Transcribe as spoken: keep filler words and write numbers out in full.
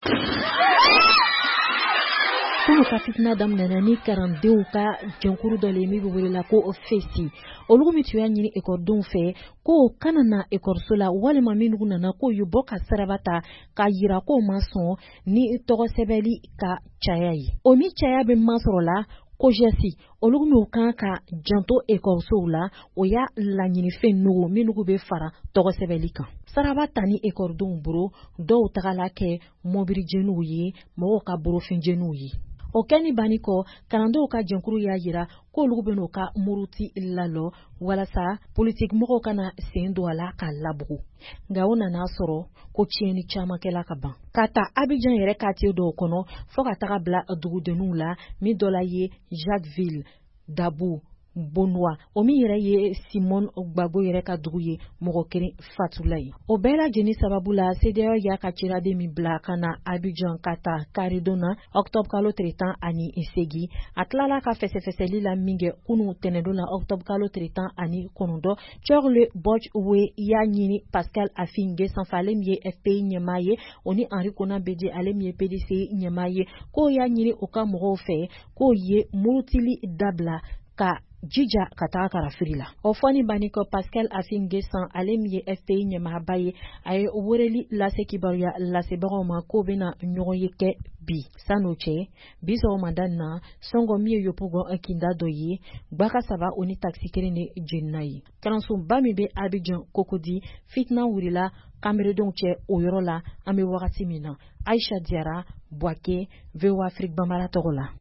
Kunu ka fitina daminɛna ni karandenw ka jɛnkuru dɔ le min bɛ welela ko fesi olu min tun y'a ɲini ekɔlidenw fɛ ko kana na ekɔliso la walima minnu nana ko y'u bɔ ka saraba ta ka yira ko ma sɔn ni tɔgɔ sɛbɛnli ka caya ye o ni caya bɛ masɔrɔ la ko jɛsi olu min kan ka janto ekɔlisow la o y'a laɲinifɛn n'u minnu bɛ fara tɔgɔ sɛbɛnli kan saraba ta ni ekɔlidenw bolo dɔw tagala kɛ mobilijɛniw ye mɔgɔw ka borofinjɛniw ye. O kɛni bani kɔ kalandenw ka jɛnkuru y'a jira ko olu bɛn'u ka muruti lalɔ walasa politique mɔgɔw kana sen don a la ka labugu nka o nana sɔrɔ ko tiɲɛni caman kɛla ka ban ka ta Abidjan yɛrɛ quartier dɔw kɔnɔ fo ka taga bila dugudenninw la min dɔ la ye Jacquesville, Dabu, Bonnois o min yɛrɛ ye Simon Gbagbo yɛrɛ ka dugu ye mɔgɔ kelen fatula ye o bɛɛ lajɛlen sababu la C D A O y'a ka ciraden min bila ka na Abidjan ka taa Caridon na octobre kalo tile tan ani segin a tilala ka fɛsɛfɛsɛli la min kɛ kunu tɛnɛndon na octobre kalo tile tan ani kɔnɔntɔn Charles Bochwe y'a ɲini Pascal Affinge sanfɛ ale min ye F P I ɲɛmaa ye o ni Henri Konan Bedie ale min ye P D C ɲɛmaa ye k'o y'a ɲini u ka mɔgɔw fɛ k'o ye murutili dabila ka jija ka taga karafiri la o fɔni bani kɔ Pascal Affinge san ale min ye F P I ɲɛmaaba ye a ye weleli lase kibaruya lasebagaw ma k'o bɛna ɲɔgɔn ye kɛ bi san'o cɛ bi sɔgɔmada na sɔngɔ min ye yopugɔ kinda dɔ ye gbaka saba o ni taxi kelen de jenina ye kalansoba min bɛ Abidjan Cocody fitina wulila kameredenw cɛ o yɔrɔ la an bɛ wagati min na Aïcha Diarra Boaké V O A Afrique Bambara tɔgɔ la